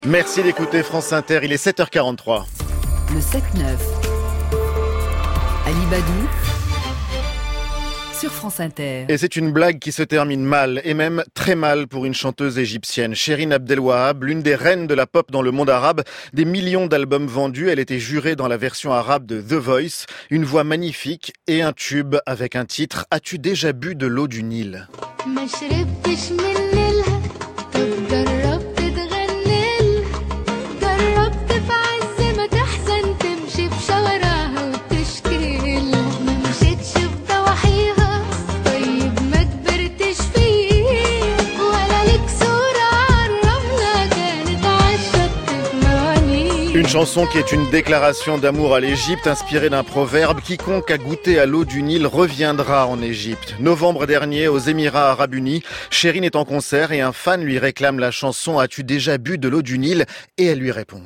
Merci d'écouter France Inter, il est 7h43. Le 7-9. Ali Badou sur France Inter. Et c'est une blague qui se termine mal, et même très mal pour une chanteuse égyptienne. Sherine Abdelwahab, l'une des reines de la pop dans le monde arabe, des millions d'albums vendus, elle était jurée dans la version arabe de The Voice, une voix magnifique et un tube avec un titre « As-tu déjà bu de l'eau du Nil ?» Une chanson qui est une déclaration d'amour à l'Égypte inspirée d'un proverbe « Quiconque a goûté à l'eau du Nil reviendra en Égypte ». Novembre dernier, aux Émirats Arabes Unis, Sherine est en concert et un fan lui réclame la chanson « As-tu déjà bu de l'eau du Nil ?» et elle lui répond.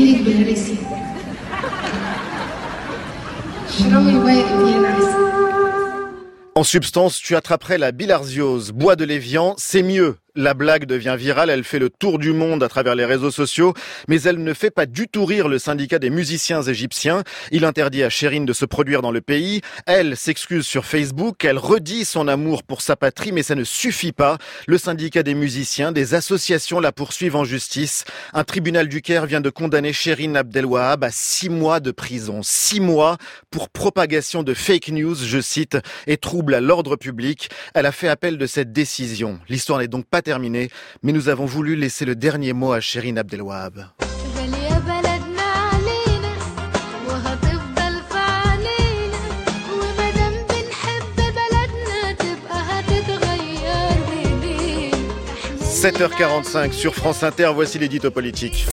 En substance, tu attraperais la bilharziose, bois de l'évian, c'est mieux. La blague devient virale, elle fait le tour du monde à travers les réseaux sociaux, mais elle ne fait pas du tout rire le syndicat des musiciens égyptiens. Il interdit à Sherine de se produire dans le pays. Elle s'excuse sur Facebook, elle redit son amour pour sa patrie, mais ça ne suffit pas. Le syndicat des musiciens, des associations la poursuivent en justice. Un tribunal du Caire vient de condamner Sherine Abdelwahab à 6 mois de prison. 6 mois pour propagation de fake news, je cite, et trouble à l'ordre public. Elle a fait appel de cette décision. L'histoire n'est donc pas terminée, mais nous avons voulu laisser le dernier mot à Sherine Abdelwahab. « 7h45 sur France Inter, voici l'édito politique.